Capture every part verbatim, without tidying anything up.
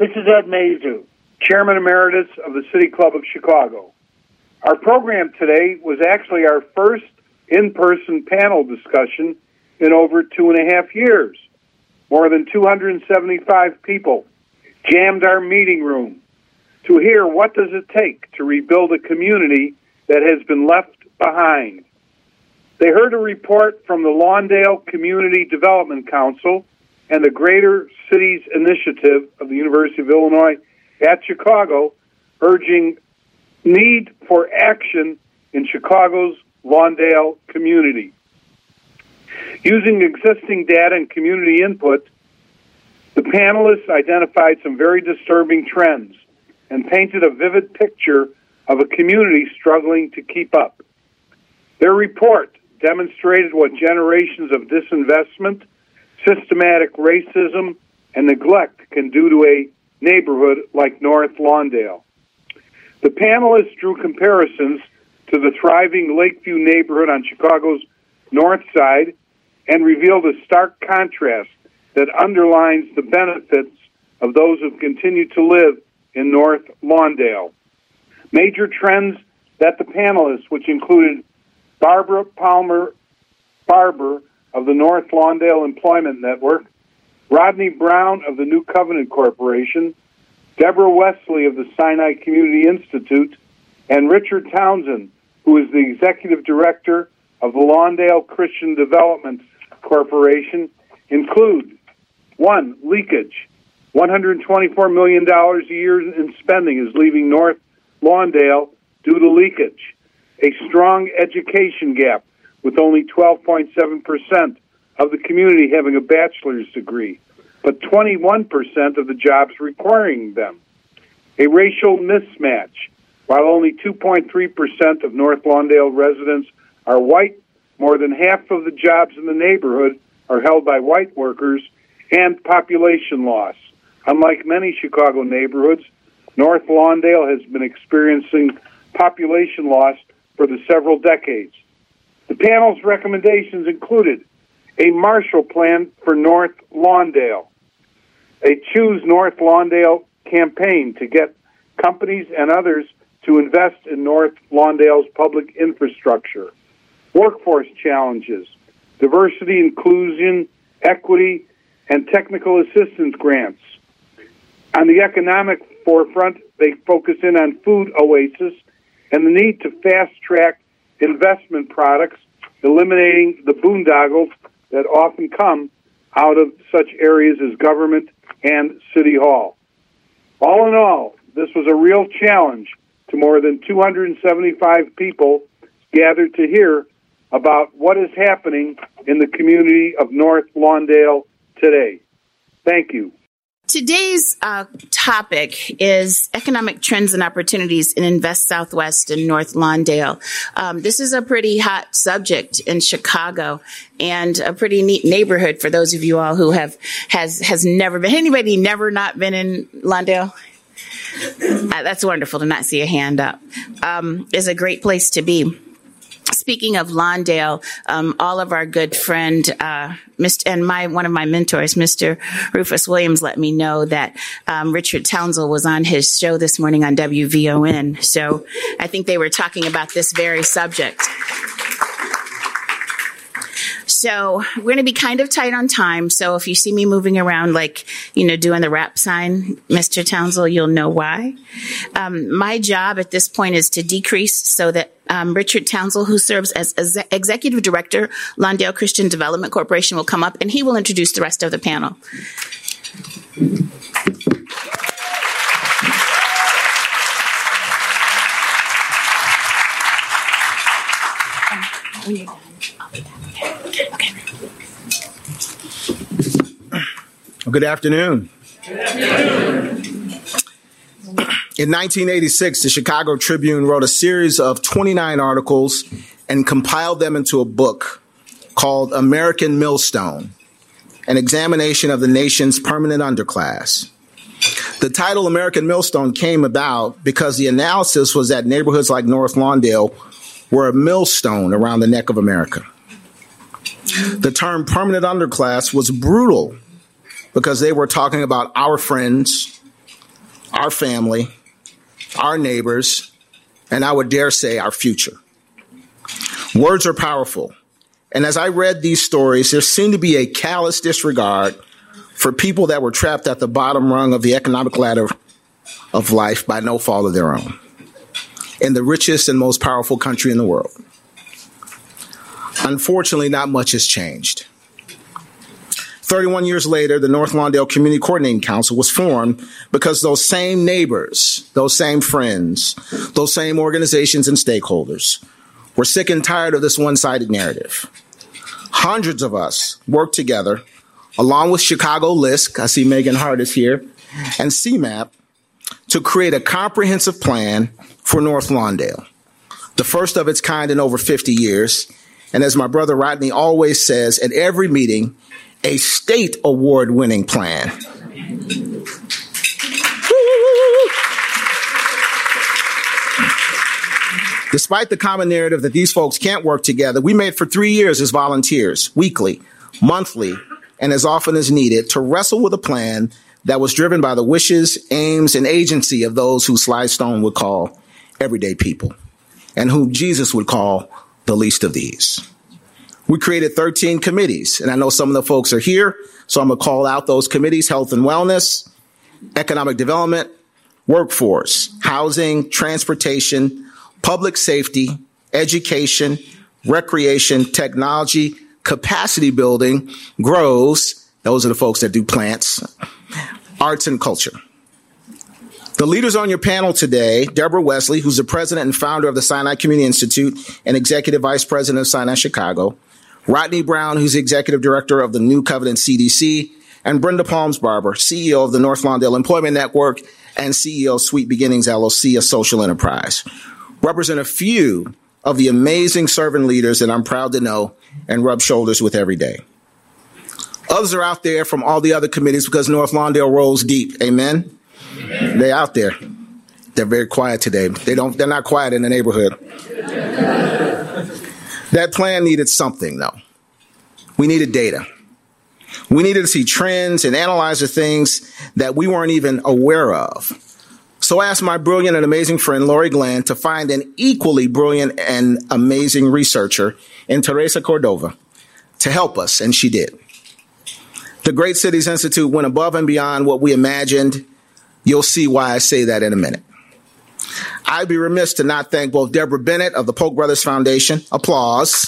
This is Ed Mazu, Chairman Emeritus of the City Club of Chicago. Our program today was actually our first in-person panel discussion in over two and a half years. More than two hundred seventy-five people jammed our meeting room to hear what does it take to rebuild a community that has been left behind. They heard a report from the Lawndale Community Development Council and the Greater Cities Initiative of the University of Illinois at Chicago, urging need for action in Chicago's Lawndale community. Using existing data and community input, the panelists identified some very disturbing trends and painted a vivid picture of a community struggling to keep up. Their report demonstrated what generations of disinvestment, systematic racism, and neglect can do to a neighborhood like North Lawndale. The panelists drew comparisons to the thriving Lakeview neighborhood on Chicago's north side and revealed a stark contrast that underlines the benefits of those who continue to live in North Lawndale. Major trends that the panelists, which included Barbara Palmer Barber of the North Lawndale Employment Network, Rodney Brown of the New Covenant Corporation, Deborah Wesley of the Sinai Community Institute, and Richard Townsend, who is the Executive Director of the Lawndale Christian Development Corporation, include, one, leakage. one hundred twenty-four million dollars a year in spending is leaving North Lawndale due to leakage. A strong education gap, with only twelve point seven percent of the community having a bachelor's degree, but twenty-one percent of the jobs requiring them. A racial mismatch. While only two point three percent of North Lawndale residents are white, more than half of the jobs in the neighborhood are held by white workers, and population loss. Unlike many Chicago neighborhoods, North Lawndale has been experiencing population loss for the several decades. The panel's recommendations included a Marshall Plan for North Lawndale, a Choose North Lawndale campaign to get companies and others to invest in North Lawndale's public infrastructure, workforce challenges, diversity, inclusion, equity, and technical assistance grants. On the economic forefront, they focus in on food oasis and the need to fast-track investment products, eliminating the boondoggles that often come out of such areas as government and City Hall. All in all, this was a real challenge to more than two hundred seventy-five people gathered to hear about what is happening in the community of North Lawndale today. Thank you. Today's uh, topic is economic trends and opportunities in Invest Southwest and North Lawndale. Um, this is a pretty hot subject in Chicago and a pretty neat neighborhood for those of you all who have has has never been. Anybody never not been in Lawndale? Uh, that's wonderful to not see a hand up. Um, it's a great place to be. Speaking of Lawndale, um, all of our good friend, uh, Mister and my one of my mentors, Mister Rufus Williams, let me know that um, Richard Townsend was on his show this morning on W V O N. So I think they were talking about this very subject. So we're going to be kind of tight on time. So if you see me moving around, like, you know, doing the rap sign, Mister Townsend, you'll know why. Um, my job at this point is to decrease so that um, Richard Townsend, who serves as, as Executive Director, Lawndale Christian Development Corporation, will come up and he will introduce the rest of the panel. Um, when you're done, I'll be down there. Okay. Well, good afternoon. Good afternoon. In nineteen eighty-six, the Chicago Tribune wrote a series of twenty-nine articles and compiled them into a book called American Millstone, an examination of the nation's permanent underclass. The title American Millstone came about because the analysis was that neighborhoods like North Lawndale were a millstone around the neck of America. The term permanent underclass was brutal because they were talking about our friends, our family, our neighbors, and I would dare say our future. Words are powerful. And as I read these stories, there seemed to be a callous disregard for people that were trapped at the bottom rung of the economic ladder of life by no fault of their own, in the richest and most powerful country in the world. Unfortunately, not much has changed. thirty-one years later, the North Lawndale Community Coordinating Council was formed because those same neighbors, those same friends, those same organizations and stakeholders were sick and tired of this one-sided narrative. Hundreds of us worked together, along with Chicago L I S C, I see Megan Hart is here, and C MAP, to create a comprehensive plan for North Lawndale, the first of its kind in over fifty years. And as my brother Rodney always says at every meeting, a state award-winning plan. Despite the common narrative that these folks can't work together, we made for three years as volunteers, weekly, monthly, and as often as needed, to wrestle with a plan that was driven by the wishes, aims, and agency of those who Sly Stone would call everyday people, and whom Jesus would call the least of these. We created thirteen committees, and I know some of the folks are here, so I'm going to call out those committees: health and wellness, economic development, workforce, housing, transportation, public safety, education, recreation, technology, capacity building, grows, those are the folks that do plants, arts and culture. The leaders on your panel today: Deborah Wesley, who's the president and founder of the Sinai Community Institute and executive vice president of Sinai Chicago; Rodney Brown, who's the executive director of the New Covenant C D C; and Brenda Palms-Barber, C E O of the North Lawndale Employment Network and C E O of Sweet Beginnings, L L C, a social enterprise, represent a few of the amazing servant leaders that I'm proud to know and rub shoulders with every day. Others are out there from all the other committees because North Lawndale rolls deep. Amen? Amen. They're out there. They're very quiet today. They don't, they're not quiet in the neighborhood. That plan needed something, though. We needed data. We needed to see trends and analyze the things that we weren't even aware of. So I asked my brilliant and amazing friend, Lori Glenn, to find an equally brilliant and amazing researcher in Teresa Cordova to help us, and she did. The Great Cities Institute went above and beyond what we imagined. You'll see why I say that in a minute. I'd be remiss to not thank both Deborah Bennett of the Polk Brothers Foundation, applause,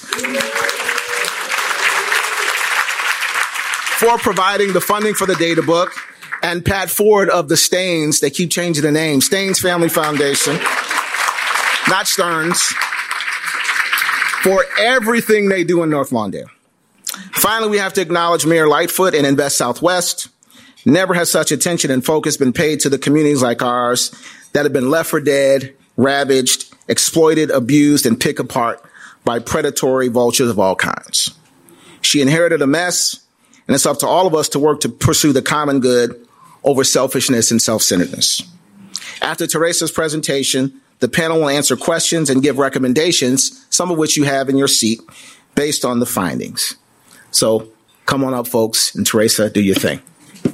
for providing the funding for the data book, and Pat Ford of the Staines, they keep changing the name, Staines Family Foundation, not Stearns, for everything they do in North Lawndale. Finally, we have to acknowledge Mayor Lightfoot and Invest Southwest. Never has such attention and focus been paid to the communities like ours that have been left for dead, ravaged, exploited, abused, and picked apart by predatory vultures of all kinds. She inherited a mess, and it's up to all of us to work to pursue the common good over selfishness and self-centeredness. After Teresa's presentation, the panel will answer questions and give recommendations, some of which you have in your seat, based on the findings. So come on up, folks, and Teresa, do your thing.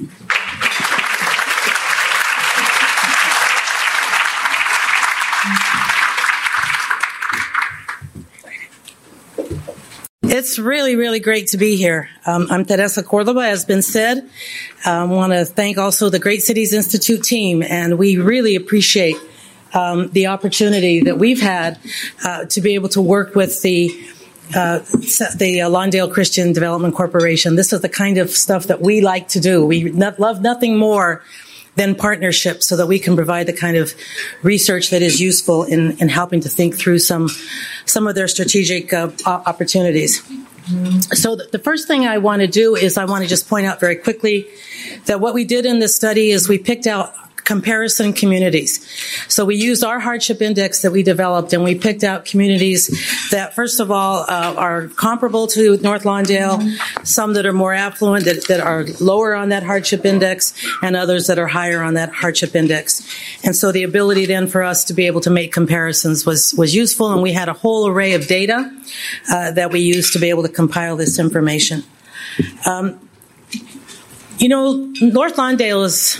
It's really, really great to be here. Um, I'm Teresa Cordova, as been said. I um, want to thank also the Great Cities Institute team, and we really appreciate um, the opportunity that we've had uh, to be able to work with the uh, the uh, Lawndale Christian Development Corporation. This is the kind of stuff that we like to do. We not, love nothing more than partnership, so that we can provide the kind of research that is useful in, in helping to think through some some of their strategic uh, opportunities. So the first thing I want to do is I want to just point out very quickly that what we did in this study is we picked out comparison communities. So we used our hardship index that we developed, and we picked out communities that, first of all, uh, are comparable to North Lawndale, mm-hmm. some that are more affluent, that, that are lower on that hardship index, and others that are higher on that hardship index. And so the ability then for us to be able to make comparisons was, was useful, and we had a whole array of data uh, that we used to be able to compile this information. Um, you know, North Lawndale is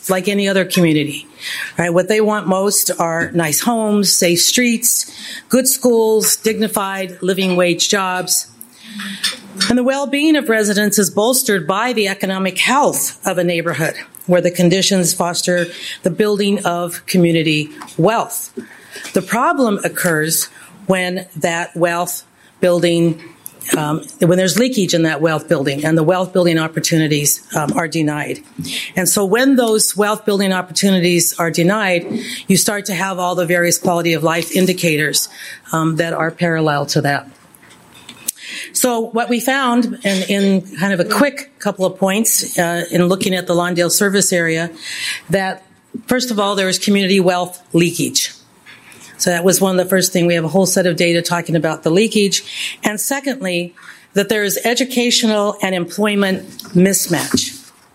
like any other community. Right? What they want most are nice homes, safe streets, good schools, dignified living wage jobs. And the well-being of residents is bolstered by the economic health of a neighborhood, where the conditions foster the building of community wealth. The problem occurs when that wealth building, um, when there's leakage in that wealth building and the wealth building opportunities um, are denied. And so when those wealth building opportunities are denied, you start to have all the various quality of life indicators um, that are parallel to that. So what we found in, in kind of a quick couple of points uh, in looking at the Lawndale service area, that first of all, there is community wealth leakage. So that was one of the first things. We have a whole set of data talking about the leakage. And secondly, that there is educational and employment mismatch.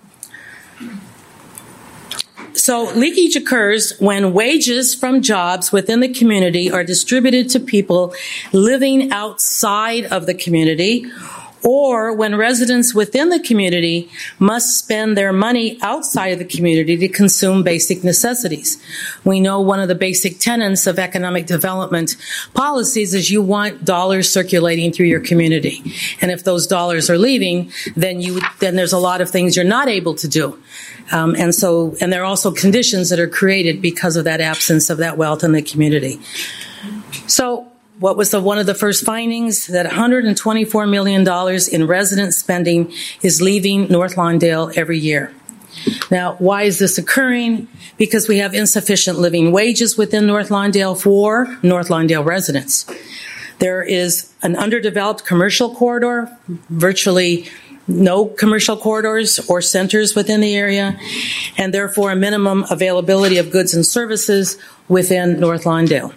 So leakage occurs when wages from jobs within the community are distributed to people living outside of the community, or when residents within the community must spend their money outside of the community to consume basic necessities. We know one of the basic tenets of economic development policies is you want dollars circulating through your community. And if those dollars are leaving, then you then there's a lot of things you're not able to do. Um, and so, and there are also conditions that are created because of that absence of that wealth in the community. So, what was the, one of the first findings? That one hundred twenty-four million dollars in resident spending is leaving North Lawndale every year. Now, why is this occurring? Because we have insufficient living wages within North Lawndale for North Lawndale residents. There is an underdeveloped commercial corridor, virtually no commercial corridors or centers within the area, and therefore a minimum availability of goods and services within North Lawndale.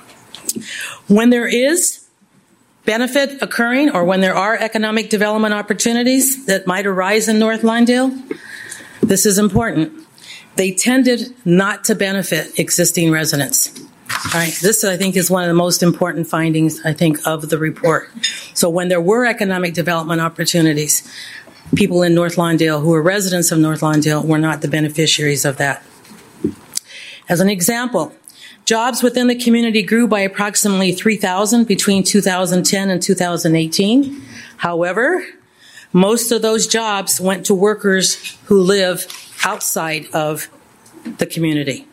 When there is benefit occurring, or when there are economic development opportunities that might arise in North Lawndale, this is important. They tended not to benefit existing residents. All right, this, I think, is one of the most important findings, I think, of the report. So when there were economic development opportunities, people in North Lawndale who were residents of North Lawndale were not the beneficiaries of that. As an example, jobs within the community grew by approximately three thousand between two thousand ten and two thousand eighteen. However, most of those jobs went to workers who live outside of the community.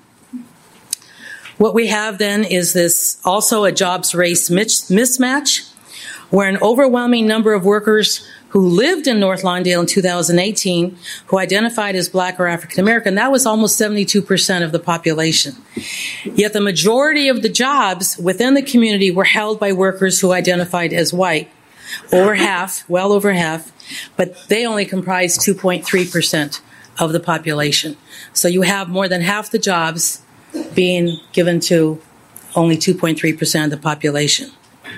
What we have then is this also a jobs race mismatch, where an overwhelming number of workers who lived in North Lawndale in two thousand eighteen, who identified as Black or African American, that was almost seventy-two percent of the population. Yet the majority of the jobs within the community were held by workers who identified as white, over half, well over half, but they only comprised two point three percent of the population. So you have more than half the jobs being given to only two point three percent of the population.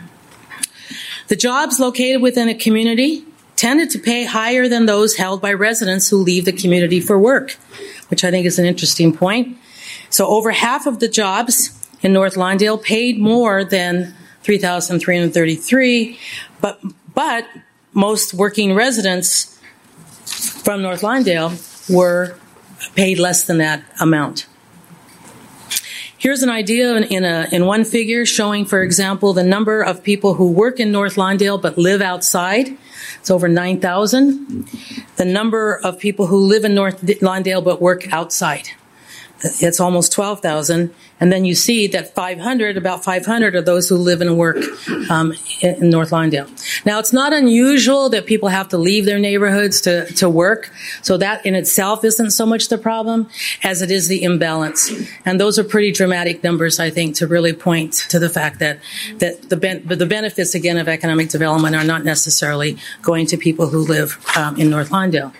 The jobs located within a community tended to pay higher than those held by residents who leave the community for work, which I think is an interesting point. So over half of the jobs in North Lawndale paid more than three thousand three hundred thirty-three, but but most working residents from North Lawndale were paid less than that amount. Here's an idea in, in, a, in one figure showing, for example, the number of people who work in North Lawndale but live outside. It's over nine thousand. The number of people who live in North Lawndale but work outside. It's almost twelve thousand. And then you see that five hundred, about five hundred are those who live and work um, in North Lawndale. Now, it's not unusual that people have to leave their neighborhoods to, to work. So that in itself isn't so much the problem as it is the imbalance. And those are pretty dramatic numbers, I think, to really point to the fact that, that the, ben- the benefits, again, of economic development are not necessarily going to people who live um, in North Lawndale.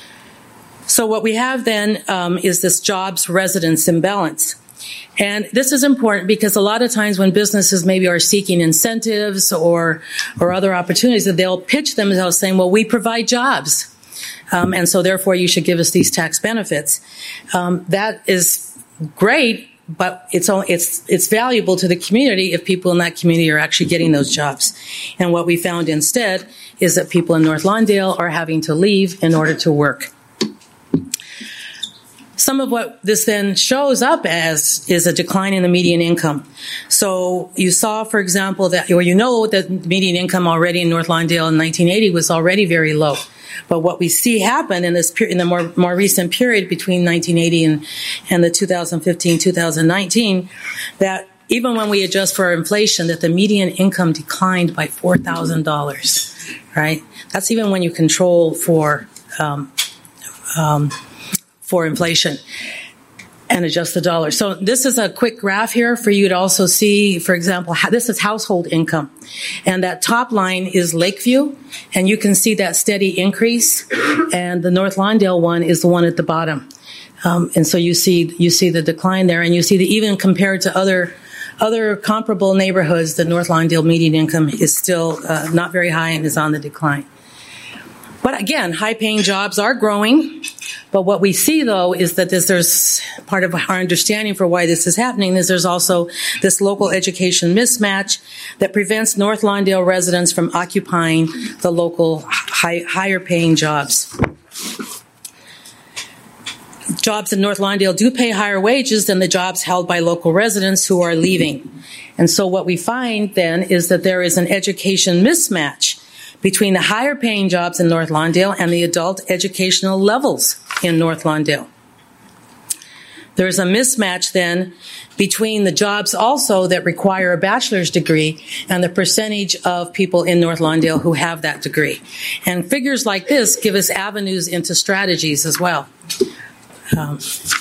So what we have then um, is this jobs residence imbalance. And this is important because a lot of times when businesses maybe are seeking incentives or or other opportunities, that they'll pitch themselves saying, well, we provide jobs. Um, and so therefore you should give us these tax benefits. Um, that is great, but it's only, it's it's valuable to the community if people in that community are actually getting those jobs. And what we found instead is that people in North Lawndale are having to leave in order to work. some of what this then shows up as is a decline in the median income. So you saw, for example, that, or you know that median income already in North Lawndale in nineteen eighty was already very low. But what we see happen in this per- in the more more recent period between nineteen eighty and and the two thousand fifteen two thousand nineteen, that even when we adjust for inflation, that the median income declined by four thousand dollars, right? That's even when you control for um, um, for inflation and adjust the dollar. So this is a quick graph here for you to also see, for example, how, this is household income. And that top line is Lakeview, and you can see that steady increase. And the North Lawndale one is the one at the bottom. Um, and so you see you see the decline there, and you see that even compared to other other comparable neighborhoods, the North Lawndale median income is still uh, not very high and is on the decline. But again, high-paying jobs are growing. But what we see, though, is that this, there's part of our understanding for why this is happening is there's also this local education mismatch that prevents North Lawndale residents from occupying the local high, higher-paying jobs. Jobs in North Lawndale do pay higher wages than the jobs held by local residents who are leaving. And so what we find then is that there is an education mismatch between the higher paying jobs in North Lawndale and the adult educational levels in North Lawndale. There is a mismatch then between the jobs also that require a bachelor's degree and the percentage of people in North Lawndale who have that degree. And figures like this give us avenues into strategies as well. Um,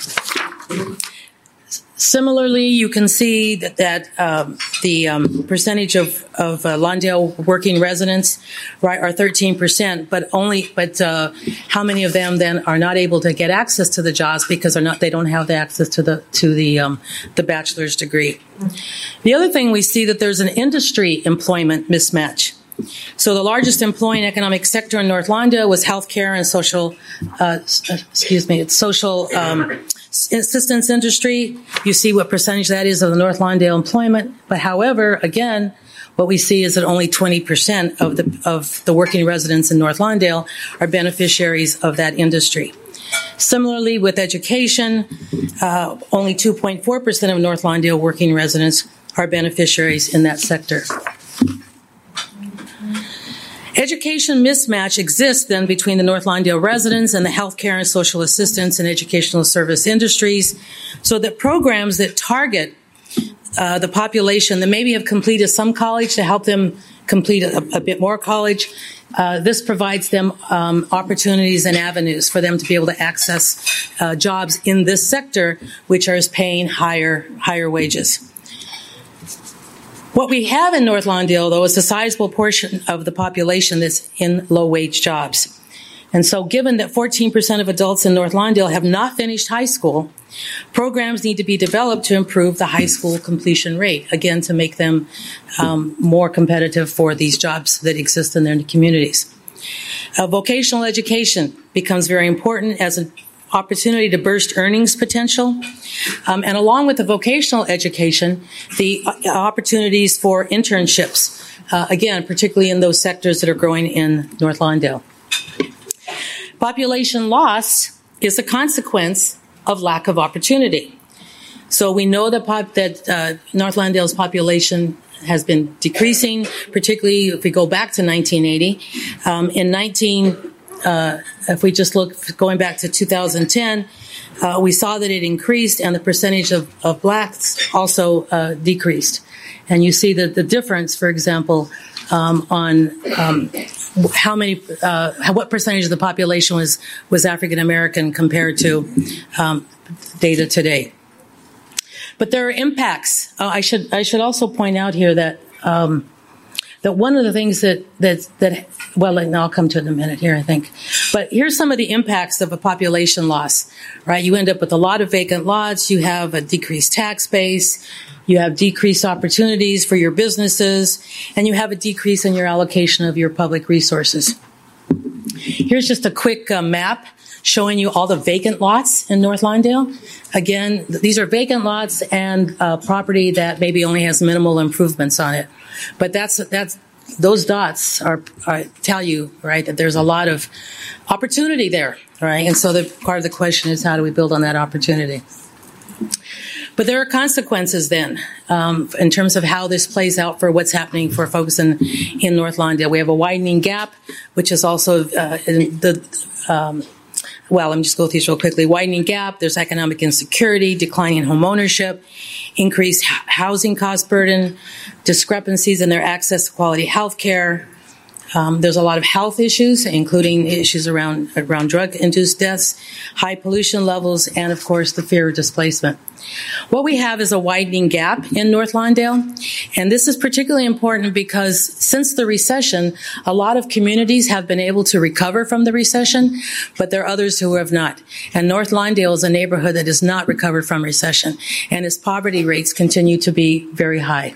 Similarly, you can see that, that um, the um, percentage of, of uh, Lawndale working residents, right, are thirteen percent, but only, but uh, how many of them then are not able to get access to the jobs because they're not, they don't have the access to the to the um, the bachelor's degree. The other thing we see that there's an industry employment mismatch. So the largest employing economic sector in North Lawndale was healthcare and social, uh, excuse me, it's social um, assistance industry. You see what percentage that is of the North Lawndale employment. But however, again, what we see is that only twenty percent of the of the working residents in North Lawndale are beneficiaries of that industry. Similarly, with education, uh, only two point four percent of North Lawndale working residents are beneficiaries in that sector. Education mismatch exists then between the North Lawndale residents and the healthcare and social assistance and educational service industries, so that programs that target uh, the population that maybe have completed some college to help them complete a, a bit more college, uh, this provides them um, opportunities and avenues for them to be able to access uh, jobs in this sector, which are paying higher higher wages. What we have in North Lawndale, though, is a sizable portion of the population that's in low-wage jobs. And so given that fourteen percent of adults in North Lawndale have not finished high school, programs need to be developed to improve the high school completion rate, again, to make them um, more competitive for these jobs that exist in their communities. Uh, vocational education becomes very important as an opportunity to burst earnings potential. Um, and along with the vocational education, the uh, opportunities for internships, uh, again, particularly in those sectors that are growing in North Lawndale. Population loss is a consequence of lack of opportunity. So we know that, pop, that uh, North Lawndale's population has been decreasing, particularly if we go back to nineteen eighty. Um, in nineteen Uh, if we just look going back to two thousand ten, uh, we saw that it increased and the percentage of, of blacks also uh, decreased. And you see that the difference, for example, um, on um, how many, uh, what percentage of the population was, was African American compared to um, data today. But there are impacts. Uh, I should I should also point out here that um, that one of the things that that that well, and I'll come to it in a minute here, I think. But here's some of the impacts of a population loss, right? You end up with a lot of vacant lots. You have a decreased tax base. You have decreased opportunities for your businesses, and you have a decrease in your allocation of your public resources. Here's just a quick uh, map showing you all the vacant lots in North Lawndale. Again, these are vacant lots and uh, property that maybe only has minimal improvements on it. But that's that's those dots are, are tell you, right, that there's a lot of opportunity there, right? And so the part of the question is, how do we build on that opportunity? But there are consequences then um, in terms of how this plays out for what's happening for folks in, in North Lawndale. We have a widening gap, which is also uh, in the um, well, let me just go through these real quickly. Widening gap, there's economic insecurity, declining home ownership, increased h- housing cost burden, discrepancies in their access to quality health care. Um, there's a lot of health issues, including issues around, around drug-induced deaths, high pollution levels, and, of course, the fear of displacement. What we have is a widening gap in North Lawndale, and this is particularly important because since the recession, a lot of communities have been able to recover from the recession, but there are others who have not. And North Lawndale is a neighborhood that has not recovered from recession, and its poverty rates continue to be very high.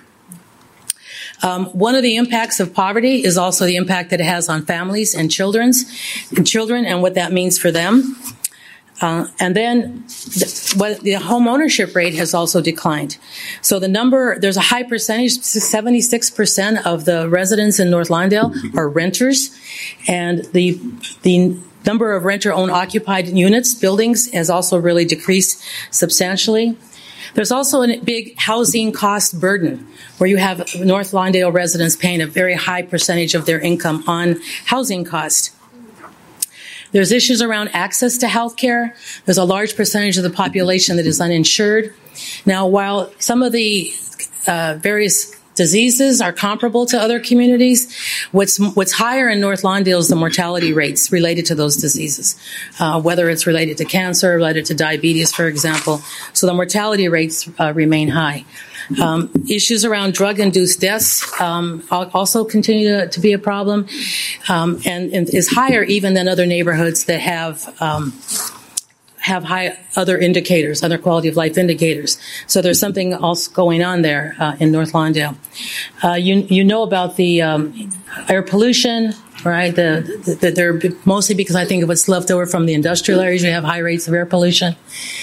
Um, one of the impacts of poverty is also the impact that it has on families and children's and children and what that means for them. Uh, and then the, what, the home ownership rate has also declined. So the number, there's a high percentage, seventy-six percent of the residents in North Lawndale are renters, and the the number of renter-owned occupied units, buildings, has also really decreased substantially. There's also a big housing cost burden where you have North Lawndale residents paying a very high percentage of their income on housing costs. There's issues around access to health care. There's a large percentage of the population that is uninsured. Now, while some of the uh, various diseases are comparable to other communities, what's what's higher in North Lawndale is the mortality rates related to those diseases, uh, whether it's related to cancer, related to diabetes, for example. So the mortality rates uh, remain high. Um, issues around drug-induced deaths um, also continue to, to be a problem, um, and, and is higher even than other neighborhoods that have um, have high other indicators, other quality of life indicators. So there's something else going on there uh, in North Lawndale. Uh, you you know about the um, air pollution, right? The, the, the they're mostly because I think of what's left over from the industrial areas. You have high rates of air pollution.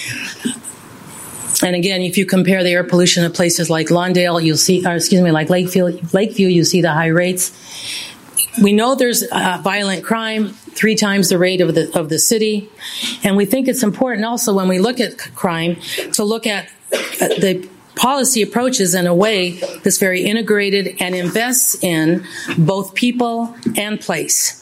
And again, if you compare the air pollution to places like Lawndale, you'll see, or excuse me, like Lakeview, Lakeview, you see the high rates. We know there's uh, violent crime, three times the rate of the of the city, and we think it's important also when we look at crime to look at uh, the policy approaches in a way that's very integrated and invests in both people and place.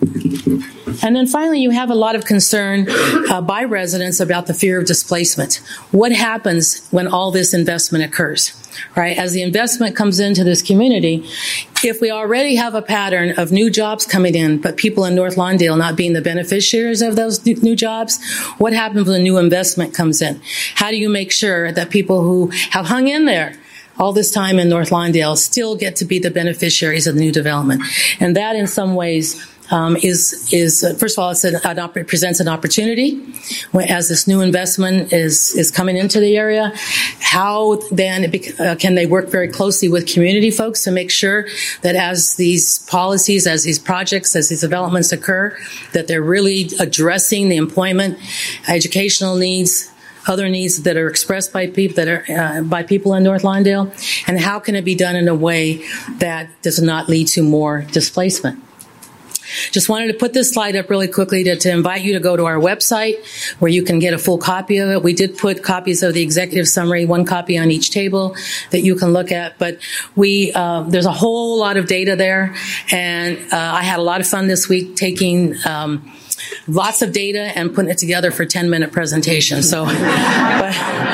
And then finally, you have a lot of concern uh, by residents about the fear of displacement. What happens when all this investment occurs, right? As the investment comes into this community, if we already have a pattern of new jobs coming in, but people in North Lawndale not being the beneficiaries of those new jobs, what happens when a new investment comes in? How do you make sure that people who have hung in there all this time in North Lawndale still get to be the beneficiaries of the new development? And that, in some ways, Um, is, is uh, first of all, it's an, an op- it presents an opportunity when, as this new investment is, is coming into the area. How then it bec- uh, can they work very closely with community folks to make sure that as these policies, as these projects, as these developments occur, that they're really addressing the employment, educational needs, other needs that are expressed by people that are uh, by people in North Lawndale, and how can it be done in a way that does not lead to more displacement? Just wanted to put this slide up really quickly to, to invite you to go to our website where you can get a full copy of it. We did put copies of the executive summary, one copy on each table that you can look at. But we uh, there's a whole lot of data there, and uh, I had a lot of fun this week taking um, lots of data and putting it together for ten minute presentation. So, but,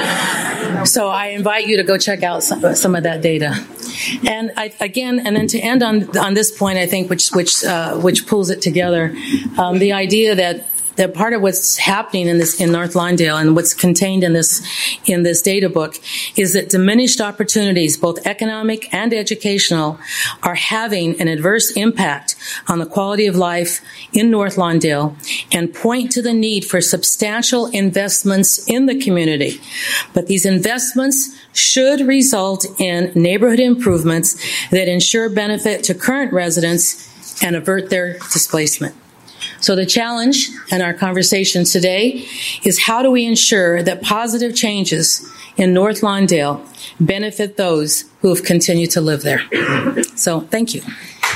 so I invite you to go check out some, some of that data. And I, again, and then to end on on this point, I think which which uh, which pulls it together, um, the idea that that part of what's happening in this in North Lawndale and what's contained in this in this data book is that diminished opportunities, both economic and educational, are having an adverse impact on the quality of life in North Lawndale and point to the need for substantial investments in the community. But these investments should result in neighborhood improvements that ensure benefit to current residents and avert their displacement. So the challenge in our conversation today is how do we ensure that positive changes in North Lawndale benefit those who have continued to live there? So thank you.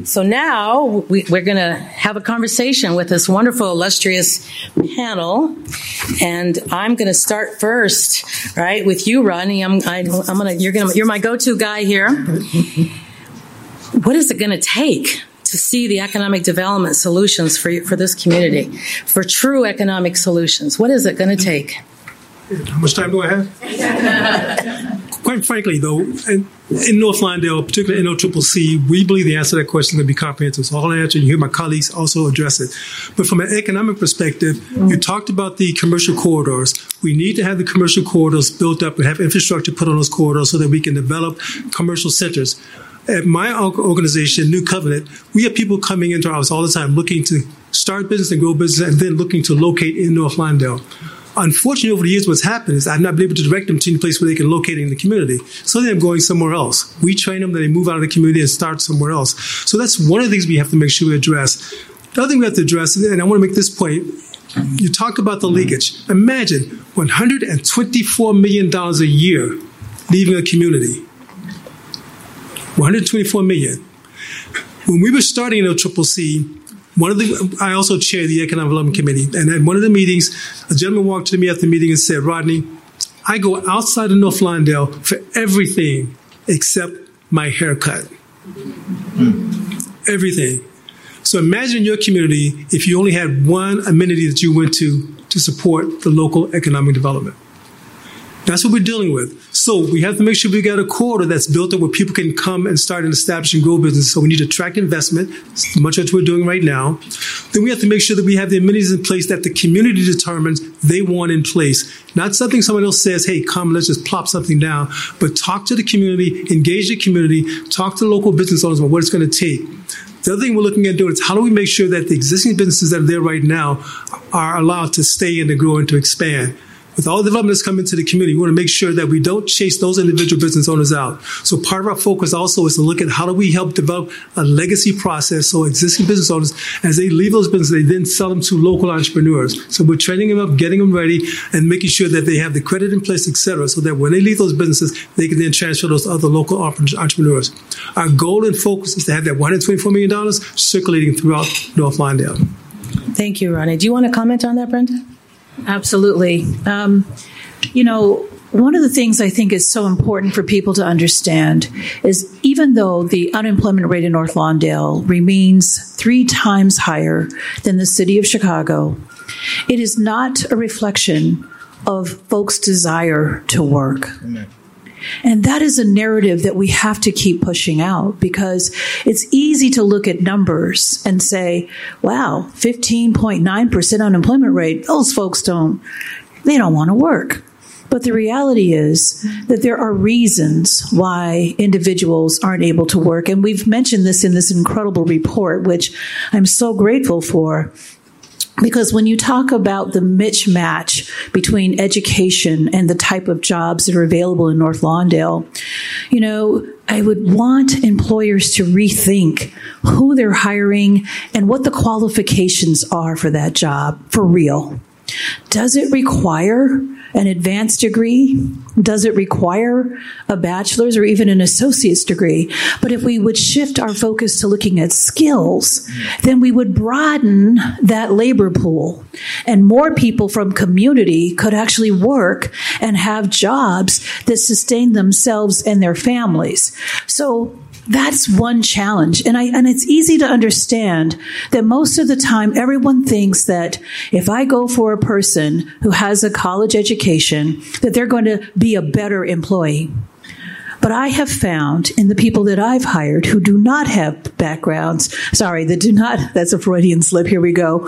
So now we, we're going to have a conversation with this wonderful, illustrious panel, and I'm going to start first, right, with you, Rodney. I'm, I, I'm going to, you're going to, you're my go-to guy here. What is it going to take to see the economic development solutions for for this community, for true economic solutions? What is it going to take? How much time do I have? Quite frankly, though, in, in North Lawndale, particularly N O C C C, we believe the answer to that question is going to be comprehensive. So I'll answer, and you hear my colleagues also address it. But from an economic perspective, you talked about the commercial corridors. We need to have the commercial corridors built up and have infrastructure put on those corridors so that we can develop commercial centers. At my organization, New Covenant, we have people coming into our house all the time looking to start business and grow business and then looking to locate in North Lawndale. Unfortunately, over the years, what's happened is I've not been able to direct them to any place where they can locate in the community. So they're going somewhere else. We train them, then they move out of the community and start somewhere else. So that's one of the things we have to make sure we address. The other thing we have to address, and I want to make this point, you talked about the leakage. Imagine one hundred twenty-four million dollars a year leaving a community. one hundred twenty-four million dollars. When we were starting in C C C, one of the, I also chair the Economic Development Committee, and at one of the meetings, a gentleman walked to me after the meeting and said, Rodney, I go outside of North Lawndale for everything except my haircut. Mm. Everything. So imagine your community if you only had one amenity that you went to to support the local economic development. That's what we're dealing with. So we have to make sure we got a corridor that's built up where people can come and start and establish and grow business. So we need to attract investment, much of what we're doing right now. Then we have to make sure that we have the amenities in place that the community determines they want in place. Not something someone else says, hey, come, let's just plop something down. But talk to the community, engage the community, talk to the local business owners about what it's going to take. The other thing we're looking at doing is how do we make sure that the existing businesses that are there right now are allowed to stay and to grow and to expand. With all the development that's come into the community, we want to make sure that we don't chase those individual business owners out. So part of our focus also is to look at how do we help develop a legacy process so existing business owners, as they leave those businesses, they then sell them to local entrepreneurs. So we're training them up, getting them ready, and making sure that they have the credit in place, et cetera, so that when they leave those businesses, they can then transfer those to other local entrepreneurs. Our goal and focus is to have that one hundred twenty-four million dollars circulating throughout North Lawndale. Thank you, Ronnie. Do you want to comment on that, Brenda? Absolutely. Um, you know, one of the things I think is so important for people to understand is even though the unemployment rate in North Lawndale remains three times higher than the city of Chicago, it is not a reflection of folks' desire to work. Amen. And that is a narrative that we have to keep pushing out because it's easy to look at numbers and say, wow, fifteen point nine percent unemployment rate, those folks don't, they don't want to work. But the reality is that there are reasons why individuals aren't able to work. And we've mentioned this in this incredible report, which I'm so grateful for. Because when you talk about the mismatch between education and the type of jobs that are available in North Lawndale, you know, I would want employers to rethink who they're hiring and what the qualifications are for that job for real. Does it require an advanced degree? Does it require a bachelor's or even an associate's degree? But if we would shift our focus to looking at skills, then we would broaden that labor pool and more people from community could actually work and have jobs that sustain themselves and their families. So that's one challenge. And I, and it's easy to understand that most of the time everyone thinks that if I go for a person who has a college education, that they're going to be a better employee. But I have found in the people that I've hired who do not have backgrounds, sorry, that do not, that's a Freudian slip, here we go.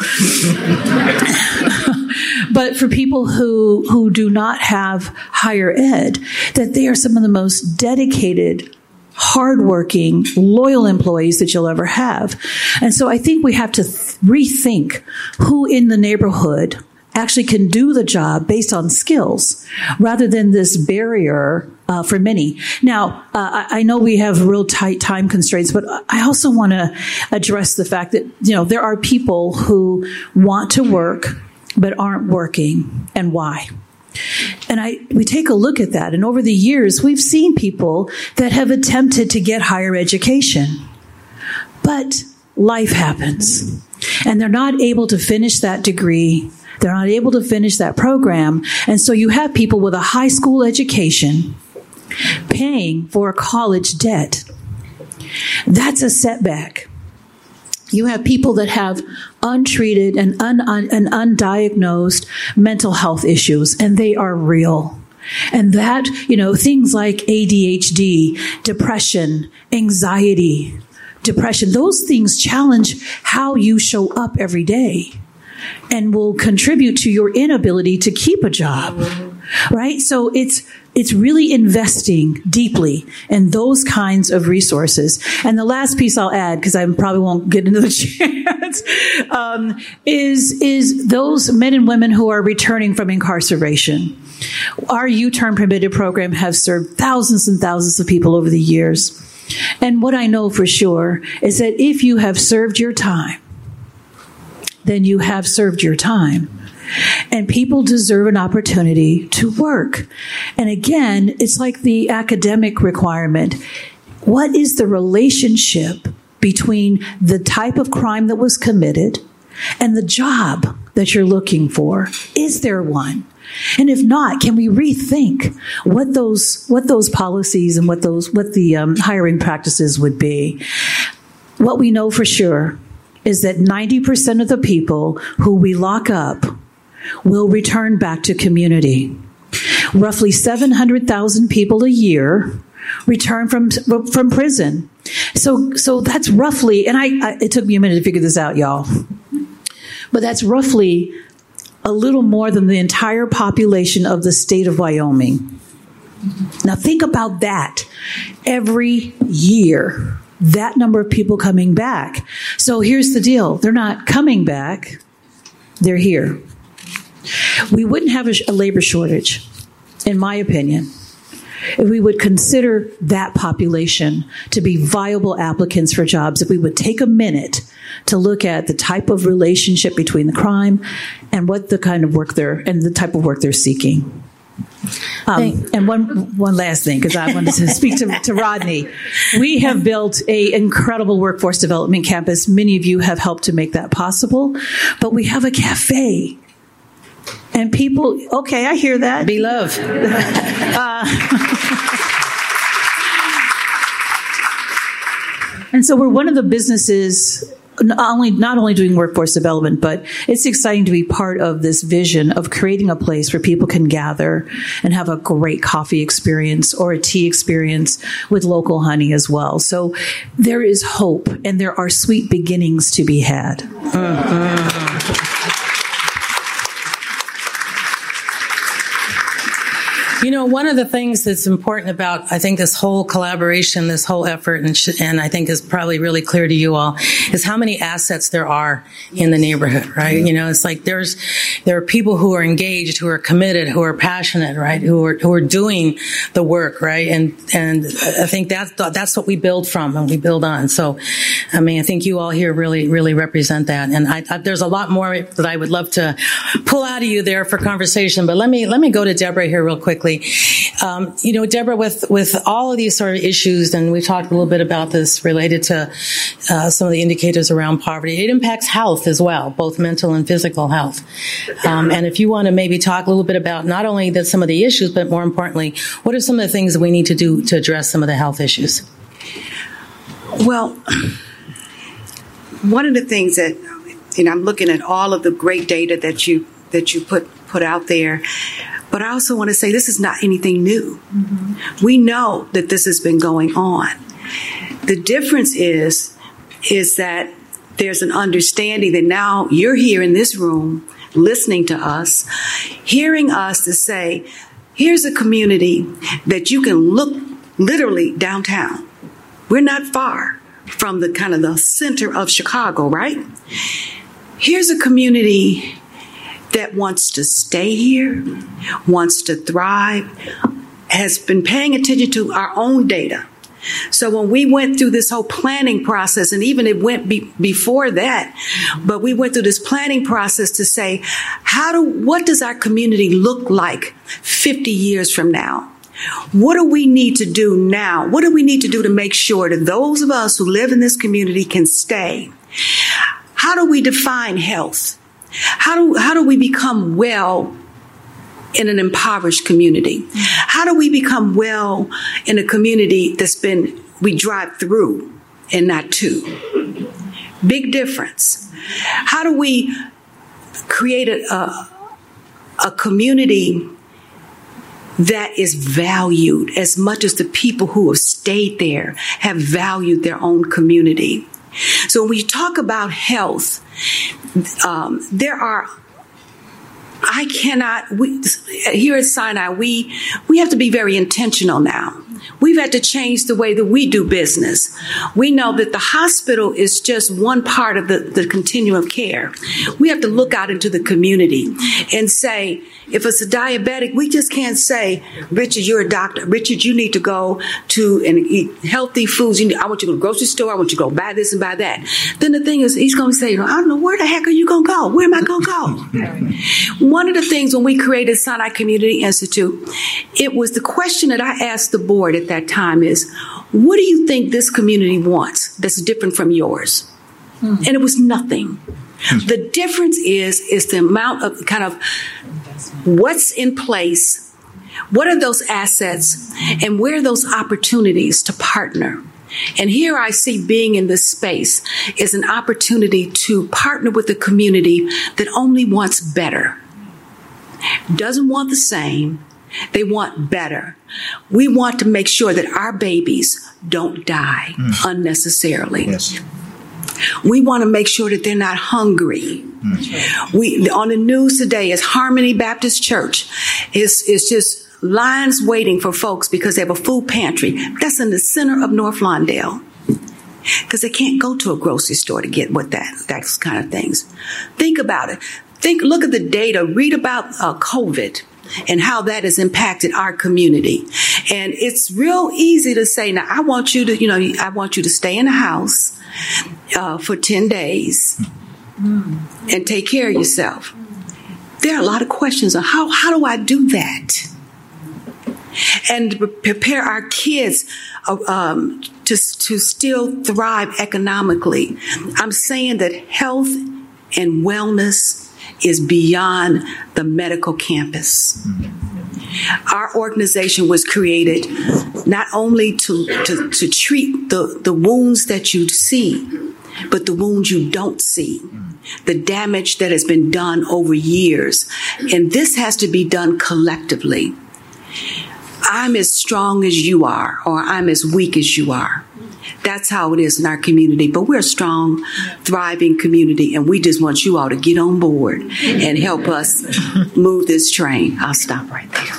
But for people who, who do not have higher ed, that they are some of the most dedicated, hardworking, loyal employees that you'll ever have. And so I think we have to th- rethink who in the neighborhood actually can do the job based on skills rather than this barrier uh, for many. Now, uh, I know we have real tight time constraints, but I also want to address the fact that, you know, there are people who want to work but aren't working, and why? And I, we take a look at that. And over the years, we've seen people that have attempted to get higher education. But life happens, and they're not able to finish that degree. They're not able to finish that program. And so you have people with a high school education paying for a college debt. That's a setback. You have people that have untreated and, un, un, and undiagnosed mental health issues, and they are real. And that, you know, things like A D H D, depression, anxiety, depression, those things challenge how you show up every day and will contribute to your inability to keep a job, right? So it's it's really investing deeply in those kinds of resources. And the last piece I'll add, because I probably won't get into the chance, um, is is those men and women who are returning from incarceration. Our U-Turn Permitted program has served thousands and thousands of people over the years. And what I know for sure is that if you have served your time, then you have served your time. And people deserve an opportunity to work. And again, it's like the academic requirement. What is the relationship between the type of crime that was committed and the job that you're looking for? Is there one? And if not, can we rethink what those what those policies and what those what the um, hiring practices would be? What we know for sure is that ninety percent of the people who we lock up will return back to community. Roughly seven hundred thousand people a year return from from prison. So so that's roughly, and I, I it took me a minute to figure this out, y'all. But that's roughly a little more than the entire population of the state of Wyoming. Now think about that. Every year, that number of people coming back. So here's the deal. They're not coming back. They're here. We wouldn't have a, a labor shortage, in my opinion, if we would consider that population to be viable applicants for jobs, if we would take a minute to look at the type of relationship between the crime and what the kind of work they're, and the type of work they're seeking. Um, and one one last thing, because I wanted to speak to, to Rodney. We have built an incredible workforce development campus. Many of you have helped to make that possible. But we have a cafe. And people, okay, I hear that. Be love. uh, and so we're one of the businesses not only, not only doing workforce development, but it's exciting to be part of this vision of creating a place where people can gather and have a great coffee experience or a tea experience with local honey as well. So there is hope and there are sweet beginnings to be had. Mm-hmm. You know, one of the things that's important about, I think, this whole collaboration, this whole effort, and, sh- and I think is probably really clear to you all, is how many assets there are in the neighborhood, right? You know, it's like there's, there are people who are engaged, who are committed, who are passionate, right? Who are, who are doing the work, right? And, and I think that's, that's what we build from and we build on. So, I mean, I think you all here really, really represent that. And I, I, there's a lot more that I would love to pull out of you there for conversation, but let me, let me go to Deborah here real quickly. Um, you know, Deborah, with, with all of these sort of issues, and we talked a little bit about this related to uh, some of the indicators around poverty, it impacts health as well, both mental and physical health. Um, and if you want to maybe talk a little bit about not only the, some of the issues, but more importantly, what are some of the things that we need to do to address some of the health issues? Well, one of the things that, you know, I'm looking at all of the great data that you that you put put out there. But I also want to say this is not anything new. Mm-hmm. We know that this has been going on. The difference is, is that there's an understanding that now you're here in this room listening to us, hearing us to say, here's a community that you can look literally downtown. We're not far from the kind of the center of Chicago, right? Here's a community that wants to stay here, wants to thrive, has been paying attention to our own data. So when we went through this whole planning process, and even it went be, before that, but we went through this planning process to say, how do, what does our community look like fifty years from now? What do we need to do now? What do we need to do to make sure that those of us who live in this community can stay? How do we define health? How do, how do we become well in an impoverished community? How do we become well in a community that's been, we drive through and not to? Big difference. How do we create a, a community that is valued as much as the people who have stayed there have valued their own community? So when we talk about health, um, there are, I cannot, we, here at Sinai, we, we have to be very intentional now. We've had to change the way that we do business. We know that the hospital is just one part of the, the continuum of care. We have to look out into the community and say, if it's a diabetic, we just can't say, Richard, you're a doctor. Richard, you need to go to and eat healthy foods. You need, I want you to go to the grocery store. I want you to go buy this and buy that. Then the thing is, he's going to say, I don't know, where the heck are you going to go? Where am I going to go? One of the things when we created Sinai Community Institute, it was the question that I asked the board at that time is, what do you think this community wants that's different from yours? Hmm. And it was nothing. The difference is, is the amount of kind of what's in place, what are those assets, and where are those opportunities to partner? And here I see being in this space is an opportunity to partner with a community that only wants better, doesn't want the same. They want better. We want to make sure that our babies don't die mm. unnecessarily. Yes. We want to make sure that they're not hungry. Mm. We on the news today is Harmony Baptist Church. It's, it's just lines waiting for folks because they have a food pantry. That's in the center of North Lawndale. Because they can't go to a grocery store to get what that, that kind of things. Think about it. Think, look at the data. Read about uh, COVID. And how that has impacted our community. And it's real easy to say, now, I want you to, you know, I want you to stay in the house uh, for ten days and take care of yourself. There are a lot of questions on how, how do I do that? And prepare our kids uh, um, to, to still thrive economically. I'm saying that health and wellness is beyond the medical campus. Our organization was created not only to, to, to treat the, the wounds that you see, but the wounds you don't see, the damage that has been done over years. And this has to be done collectively. I'm as strong as you are, or I'm as weak as you are. That's how it is in our community. But we're a strong, thriving community, and we just want you all to get on board and help us move this train. I'll stop right there.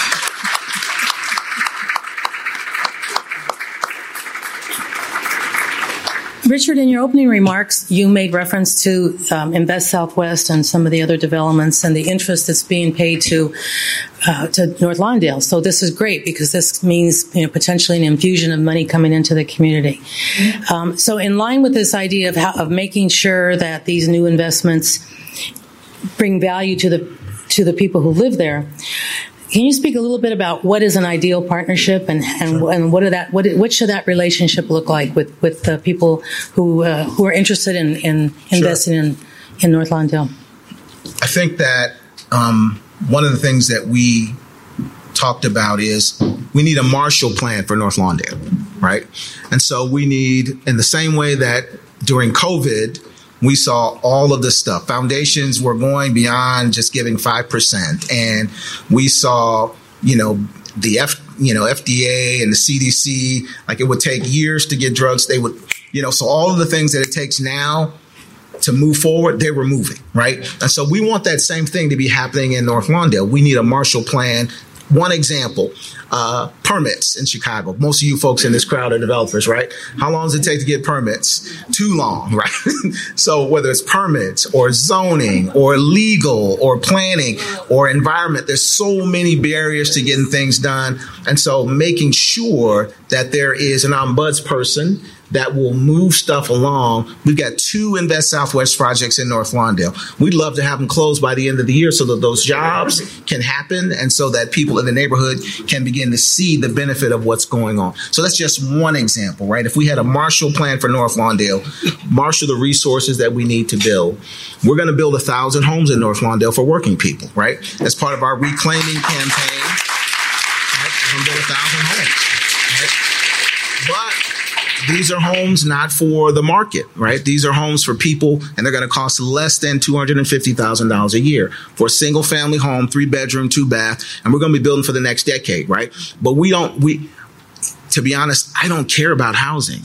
Richard, in your opening remarks, you made reference to um, Invest Southwest and some of the other developments and the interest that's being paid to uh, to North Lawndale. So this is great because this means, you know, potentially an infusion of money coming into the community. Um, so in line with this idea of how, of making sure that these new investments bring value to the to the people who live there, can you speak a little bit about what is an ideal partnership and and, sure. and what are that what what should that relationship look like with with the people who uh, who are interested in in investing sure. in in North Lawndale? I think that um, one of the things that we talked about is we need a Marshall Plan for North Lawndale, right? And so we need, in the same way that during COVID, we saw all of this stuff. Foundations were going beyond just giving five percent. And we saw, you know, the F, you know, F D A and the C D C, like it would take years to get drugs. They would, you know, so all of the things that it takes now to move forward, they were moving, right? And so we want that same thing to be happening in North Lawndale. We need a Marshall Plan. One example, uh, permits in Chicago. Most of you folks in this crowd are developers, right? How long does it take to get permits? Too long, right? So whether it's permits or zoning or legal or planning or environment, there's so many barriers to getting things done. And so making sure that there is an ombudsperson that will move stuff along. We've got two Invest Southwest projects in North Lawndale. We'd love to have them closed by the end of the year so that those jobs can happen and so that people in the neighborhood can begin to see the benefit of what's going on. So that's just one example, right? If we had a Marshall Plan for North Lawndale, marshal the resources that we need to build, we're going to build a thousand homes in North Lawndale for working people, right? As part of our reclaiming campaign, right? We're going to build a thousand homes, right? But these are homes not for the market, right? These are homes for people, and they're going to cost less than two hundred fifty thousand dollars a year for a single family home, three bedroom, two bath, and we're going to be building for the next decade, right? But we don't, we, to be honest, I don't care about housing.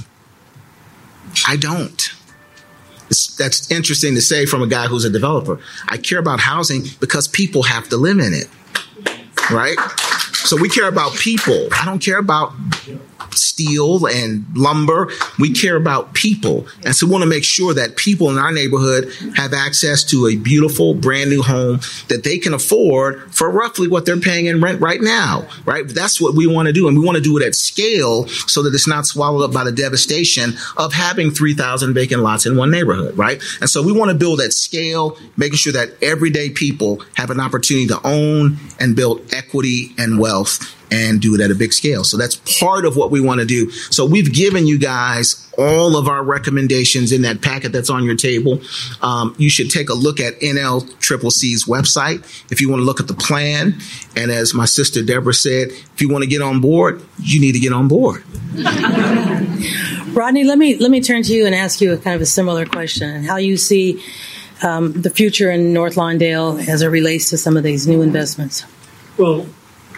I don't. It's, that's interesting to say from a guy who's a developer. I care about housing because people have to live in it, right? So we care about people. I don't care about steel and lumber. We care about people. And so we want to make sure that people in our neighborhood have access to a beautiful, brand new home that they can afford for roughly what they're paying in rent right now, right? That's what we want to do. And we want to do it at scale so that it's not swallowed up by the devastation of having three thousand vacant lots in one neighborhood, right? And so we want to build at scale, making sure that everyday people have an opportunity to own and build equity and wealth and do it at a big scale. So that's part of what we want to do. So we've given you guys all of our recommendations in that packet that's on your table. Um, you should take a look at N L C C C's website if you want to look at the plan. And as my sister Deborah said, if you want to get on board, you need to get on board. Rodney, let me let me turn to you and ask you a kind of a similar question and how you see um, the future in North Lawndale as it relates to some of these new investments. Well,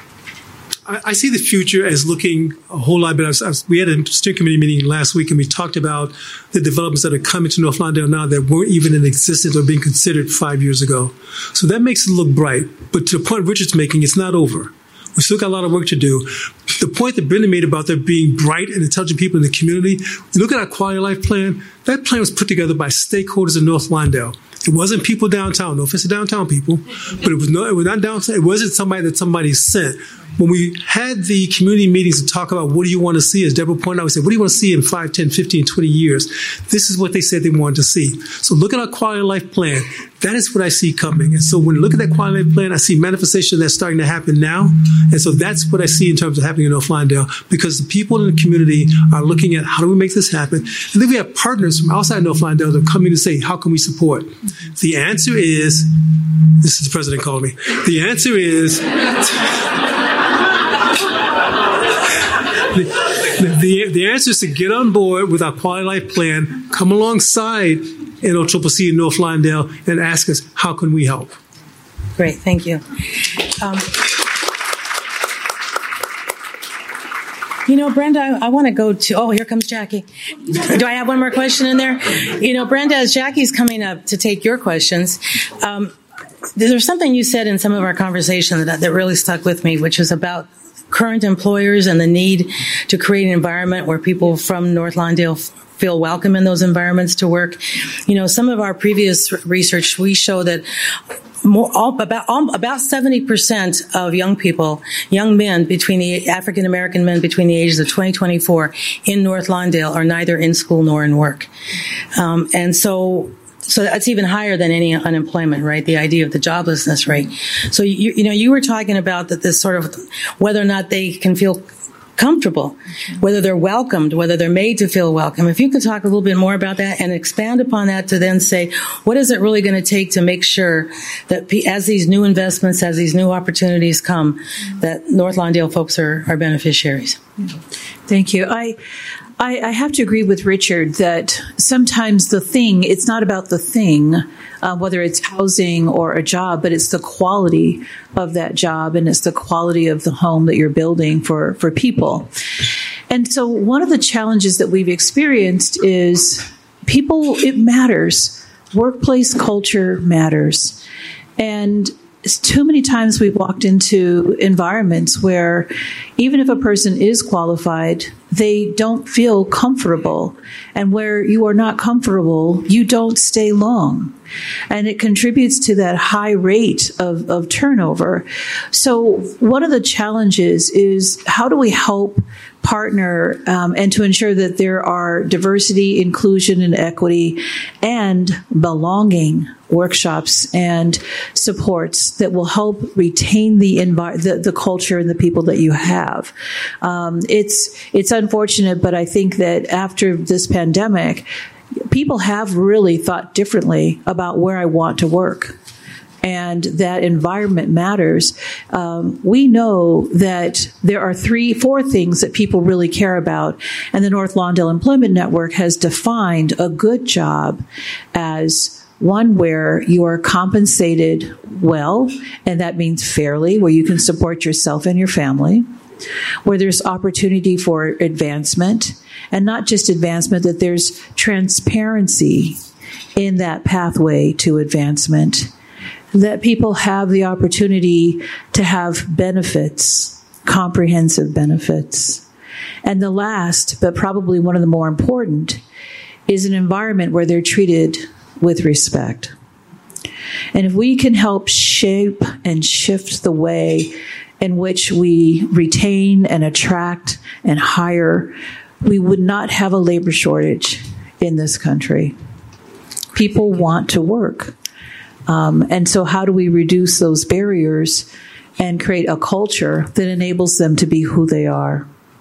I see the future as looking a whole lot better. We had a steering committee meeting last week, and we talked about the developments that are coming to North Lawndale now that weren't even in existence or being considered five years ago. So that makes it look bright. But to the point Richard's making, it's not over. We still got a lot of work to do. The point that Brenda made about there being bright and intelligent people in the community, look at our quality of life plan. That plan was put together by stakeholders in North Lawndale. It wasn't people downtown. No offense to downtown people, but it was no. It was not downtown. It wasn't somebody that somebody sent. When we had the community meetings to talk about what do you want to see, as Deborah pointed out, we said, what do you want to see in five, ten, fifteen, twenty years? This is what they said they wanted to see. So look at our quality of life plan. That is what I see coming. And so when you look at that quality of life plan, I see manifestation that's starting to happen now. And so that's what I see in terms of happening in North Lawndale, because the people in the community are looking at how do we make this happen? And then we have partners from outside North Lawndale that are coming to say, how can we support? The answer is, this is the president calling me. The answer is, the, the, the answer is to get on board with our quality of life plan, come alongside N L C C C in North Lawndale and ask us, how can we help? Great, thank you. Um, You know, Brenda, I, I want to go to, oh, here comes Jackie. Do I have one more question in there? You know, Brenda, as Jackie's coming up to take your questions, um, there's something you said in some of our conversation that, that really stuck with me, which is about current employers and the need to create an environment where people from North Lawndale feel welcome in those environments to work. You know, some of our previous research, we show that More, all, about all, about seventy percent of young people, young men between the African American men between the ages of twenty, twenty-four in North Lawndale are neither in school nor in work, um, and so. So that's even higher than any unemployment, right? The idea of the joblessness rate. So you, you know, you were talking about that this sort of whether or not they can feel comfortable, whether they're welcomed, whether they're made to feel welcome. If you could talk a little bit more about that and expand upon that to then say, what is it really going to take to make sure that as these new investments, as these new opportunities come, that North Lawndale folks are, are beneficiaries? Thank you. I, I, I have to agree with Richard that sometimes the thing, it's not about the thing, uh, whether it's housing or a job, but it's the quality of that job and it's the quality of the home that you're building for, for people. And so one of the challenges that we've experienced is people, it matters. Workplace culture matters. And too many times we've walked into environments where even if a person is qualified, they don't feel comfortable. And where you are not comfortable, you don't stay long. And it contributes to that high rate of, of turnover. So one of the challenges is how do we help partner um, and to ensure that there are diversity, inclusion, and equity and belonging workshops and supports that will help retain the, envi- the the culture and the people that you have. Um, it's it's unfortunate, but I think that after this pandemic, people have really thought differently about where I want to work. And that environment matters. Um, we know that there are three, four things that people really care about. And the North Lawndale Employment Network has defined a good job as one where you are compensated well, and that means fairly, where you can support yourself and your family, where there's opportunity for advancement, and not just advancement, that there's transparency in that pathway to advancement, that people have the opportunity to have benefits, comprehensive benefits. And the last, but probably one of the more important, is an environment where they're treated with respect. And if we can help shape and shift the way in which we retain and attract and hire, we would not have a labor shortage in this country. People want to work. Um, and so how do we reduce those barriers and create a culture that enables them to be who they are?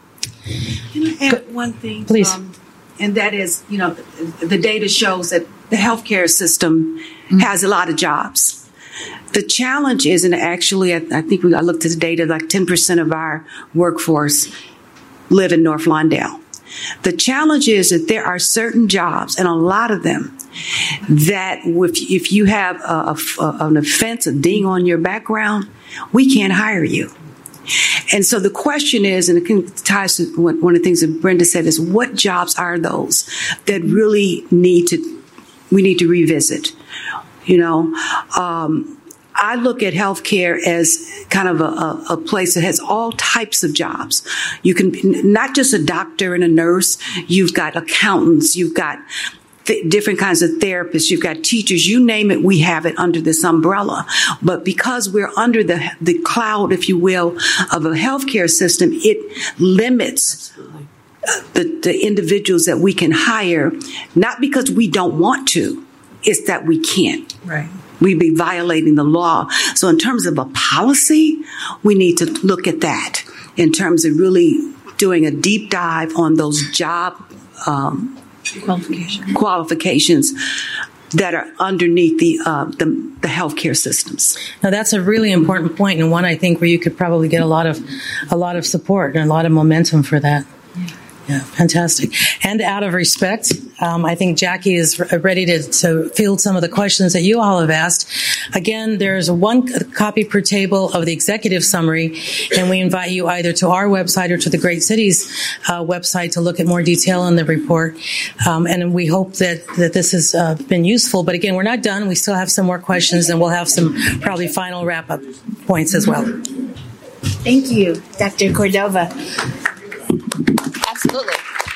Can I add one thing? Please. Um, and that is, you know, the, the data shows that the healthcare system mm-hmm. has a lot of jobs. The challenge is, and actually, I, I think we I looked at the data, like ten percent of our workforce live in North Lawndale. The challenge is that there are certain jobs, and a lot of them, that if, if you have a, a, an offense, a ding on your background, we can't hire you. And so the question is, and it ties to what, one of the things that Brenda said, is what jobs are those that really need to, we need to revisit? You know, um, I look at healthcare as kind of a, a, a place that has all types of jobs. You can, not just a doctor and a nurse, you've got accountants, you've got th- different kinds of therapists, you've got teachers, you name it, we have it under this umbrella. But because we're under the, the cloud, if you will, of a healthcare system, it limits the, the individuals that we can hire, not because we don't want to, it's that we can't. Right. We'd be violating the law. So in terms of a policy, we need to look at that in terms of really doing a deep dive on those job um, Qualification. qualifications that are underneath the, uh, the the healthcare systems. Now that's a really important point, and one I think where you could probably get a lot of a lot of support and a lot of momentum for that. Yeah, fantastic. And out of respect, um, I think Jackie is ready to, to field some of the questions that you all have asked. Again, there's one copy per table of the executive summary, and we invite you either to our website or to the Great Cities uh, website to look at more detail on the report. Um, and we hope that, that this has uh, been useful. But again, we're not done. We still have some more questions, and we'll have some probably final wrap-up points as well. Thank you, Doctor Cordova. Absolutely.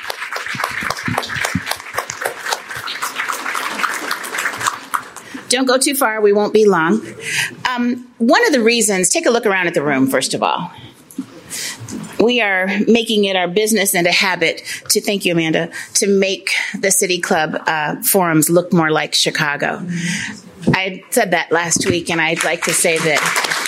Don't go too far. We won't be long. Um, one of the reasons, take a look around at the room, first of all. We are making it our business and a habit to, thank you, Amanda, to make the City Club uh, forums look more like Chicago. I said that last week, and I'd like to say that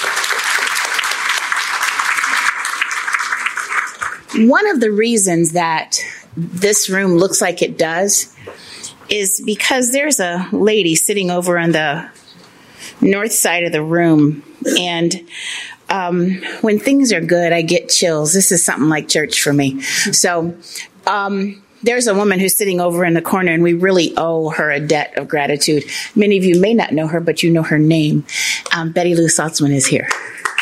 one of the reasons that this room looks like it does is because there's a lady sitting over on the north side of the room, and um, when things are good, I get chills. This is something like church for me. So um, there's a woman who's sitting over in the corner, and we really owe her a debt of gratitude. Many of you may not know her, but you know her name. Um, Betty Lou Saltzman is here.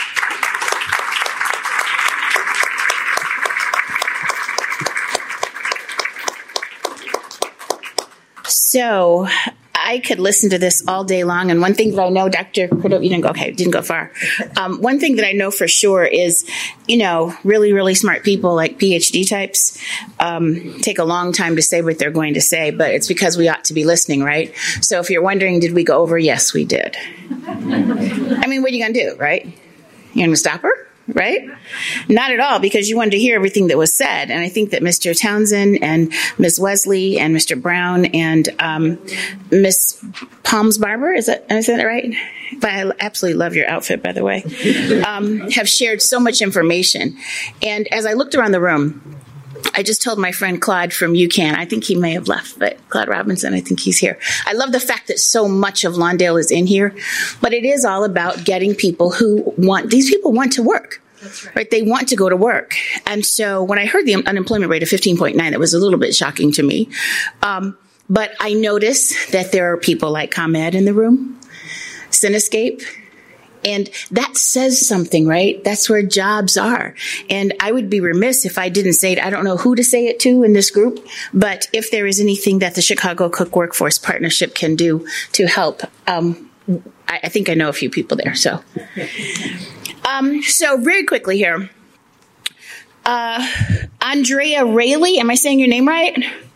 So I could listen to this all day long. And one thing that I know, Doctor Cordova, you didn't go, okay, didn't go far. Um, one thing that I know for sure is, you know, really, really smart people like P H D types um, take a long time to say what they're going to say, but it's because we ought to be listening, right? So if you're wondering, did we go over? Yes, we did. I mean, what are you going to do, right? You're going to stop her? right? Not at all, because you wanted to hear everything that was said. And I think that Mister Townsend and Miz Wesley and Mister Brown and um, Miz Palms Barber, is that, is that right? But I absolutely love your outfit, by the way, um, have shared so much information. And as I looked around the room, I just told my friend Claude from UCAN, I think he may have left, but Claude Robinson, I think he's here. I love the fact that so much of Lawndale is in here, but it is all about getting people who want, these people want to work. That's right. Right? They want to go to work. And so when I heard the unemployment rate of fifteen point nine, that was a little bit shocking to me. Um, but I noticed that there are people like ComEd in the room, Cinescape, and that says something, right? That's where jobs are. And I would be remiss if I didn't say it. I don't know who to say it to in this group, but if there is anything that the Chicago Cook Workforce Partnership can do to help, um, I, I think I know a few people there. So, um, so very quickly here, uh, Andrea Rayleigh, am I saying your name right?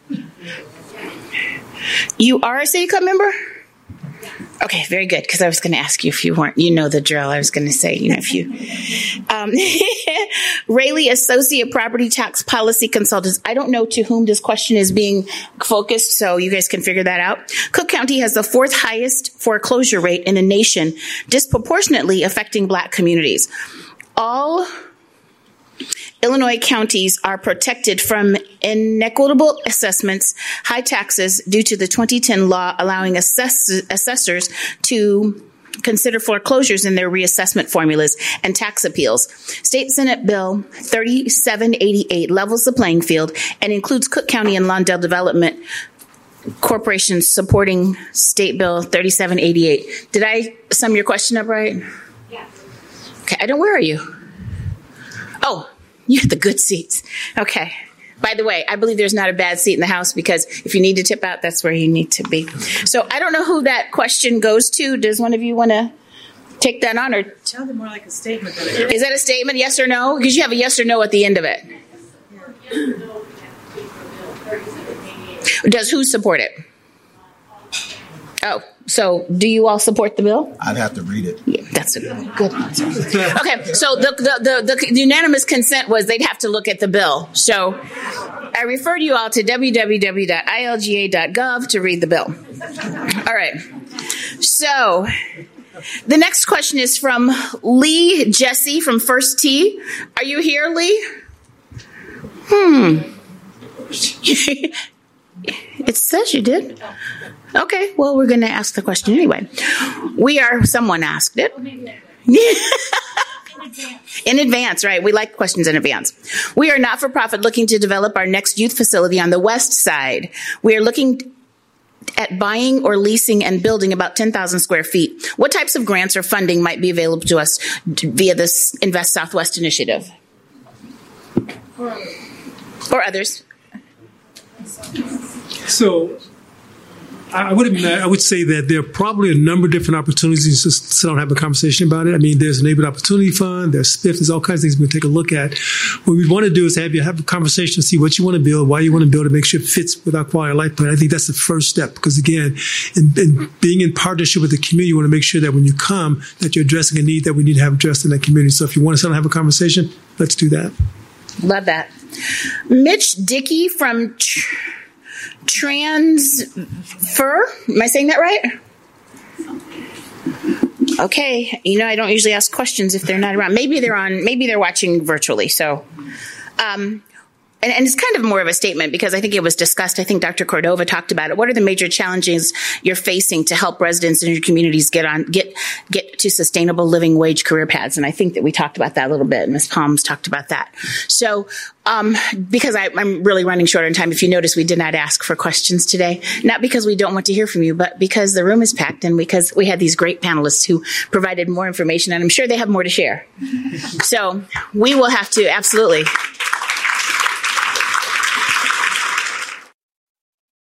You are a City Club member? Okay, very good, because I was going to ask you if you weren't. You know the drill. I was going to say, you know, if you. Um, Rayleigh, Associate Property Tax Policy Consultants. I don't know to whom this question is being focused, so you guys can figure that out. Cook County has the fourth highest foreclosure rate in the nation, disproportionately affecting Black communities. All Illinois counties are protected from inequitable assessments, high taxes due to the twenty ten law allowing assess- assessors to consider foreclosures in their reassessment formulas and tax appeals. State Senate Bill thirty-seven eighty-eight levels the playing field and includes Cook County and Lawndale Development Corporations supporting State Bill thirty-seven eighty-eight. Did I sum your question up right? Yeah. Okay, I don't, where are you? Oh, you have the good seats. Okay. By the way, I believe there's not a bad seat in the house, because if you need to tip out, that's where you need to be. So I don't know who that question goes to. Does one of you want to take that on? Or It sounded more like a statement. Is that a statement, yes or no? Because you have a yes or no at the end of it. Does who support it? Oh, so do you all support the bill? I'd have to read it. Yeah, that's a good answer. Okay, so the, the, the, the unanimous consent was they'd have to look at the bill. So I refer you all to w w w dot i l g a dot gov to read the bill. All right. So the next question is from Lee Jesse from First Tee. Are you here, Lee? Hmm. It says you did. Okay, well, we're going to ask the question anyway. We are, someone asked it. In advance, right. We like questions in advance. We are not-for-profit looking to develop our next youth facility on the west side. We are looking at buying or leasing and building about ten thousand square feet. What types of grants or funding might be available to us via this Invest Southwest initiative? Or others? So I would admit, I would say that there are probably a number of different opportunities to sit down and have a conversation about it. I mean, there's a Neighborhood Opportunity Fund, there's S P I F, there's all kinds of things we can take a look at. What we want to do is have you have a conversation, see what you want to build, why you want to build it, make sure it fits with our quality of life plan. I think that's the first step, because again, in, in being in partnership with the community, you want to make sure that when you come, that you're addressing a need that we need to have addressed in that community. So if you want to sit down and have a conversation, let's do that. Love that. Mitch Dickey from Tr- Transfer. Am I saying that right? Okay. You know, I don't usually ask questions if they're not around. Maybe they're on, maybe they're watching virtually. So, um, And, and it's kind of more of a statement, because I think it was discussed. I think Doctor Cordova talked about it. What are the major challenges you're facing to help residents in your communities get on, get, get to sustainable living wage career paths? And I think that we talked about that a little bit. Miz Palms talked about that. So, um, because I, I'm really running short on time, if you notice, we did not ask for questions today, not because we don't want to hear from you, but because the room is packed and because we had these great panelists who provided more information, and I'm sure they have more to share. So we will have to absolutely.